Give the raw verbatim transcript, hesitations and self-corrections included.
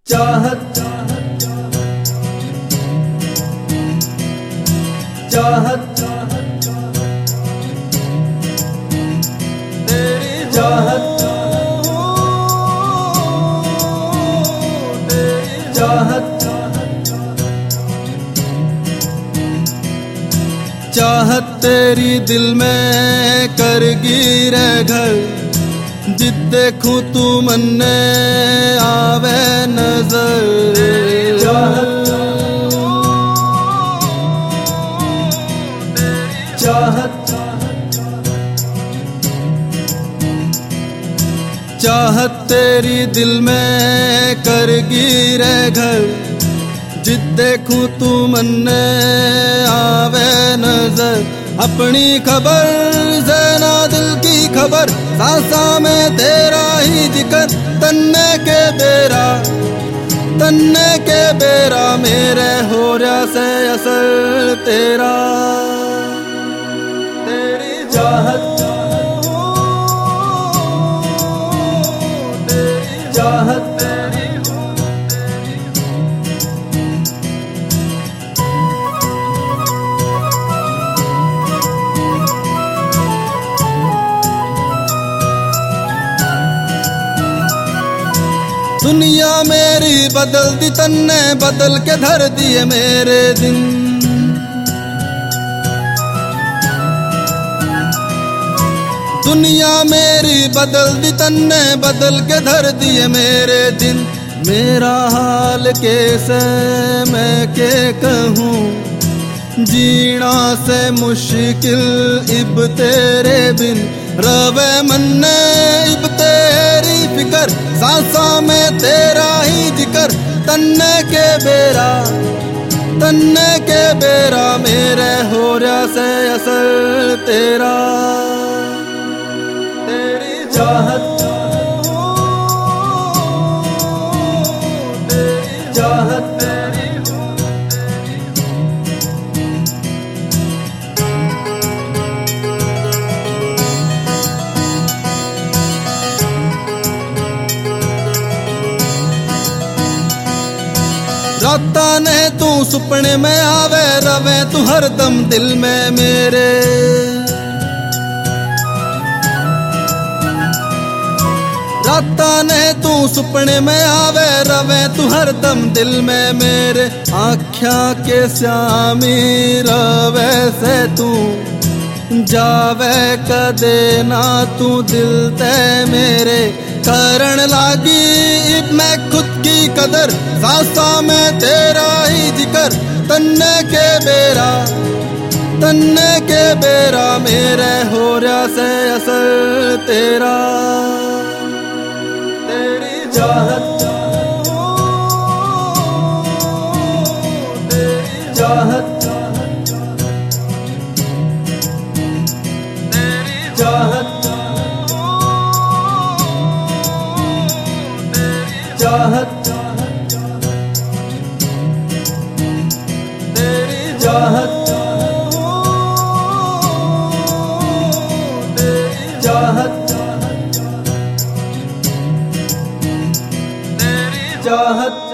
चाहत चाहत तेरी चाहत तेरी चाहत चाहत तेरी दिल में करगी रे घर, जित देखूं तू मन ने आवे नजर। चाहत चाहत चाहत तेरी दिल में करगी रे घर, जित देखूं तू मन ने आवे नजर। अपनी खबर से ना दिल की खबर, सांसा में तेरा ही जिक्र। तन्ने के बेरा तन्ने के बेरा मेरे हो रहा से असर तेरा। तेरी चाहत तेरी चाहत तेरी दुनिया मेरी बदल दी तन्ने, बदल के धर दिए मेरे दिन। दुनिया मेरी बदल दी तन्ने, बदल के धर दिए मेरे दिन। मेरा हाल कैसे मैं के कहूँ, जीना से मुश्किल इब तेरे बिन। रवे मन्ने इब तेरी फिकर, सांसा में तेरा ही जिक्र। तन्ने के बेरा तन्ने के बेरा मेरे हो रहा से असर तेरा। तेरी चाहत तेरी चाहत तेरी राता ने तू सुपने में आवे, रवे तू हरदम दिल में मेरे। राता ने तू सुपने में आवे, रवे तू हरदम दिल में मेरे। आँख्या के श्यामी रवे से तू जावे कदे ना तू दिल ते मेरे। करण लागी इब मैं खुद की कदर, सांसा में तेरा ही जिक्र। तन्ने के बेरा तन्ने के बेरा मेरे हो रहा से असर तेरा। तेरी चाहत तेरी चाहत तेरी चाहत चाहत तेरी चाहत तेरी चाहत तेरी चाहत।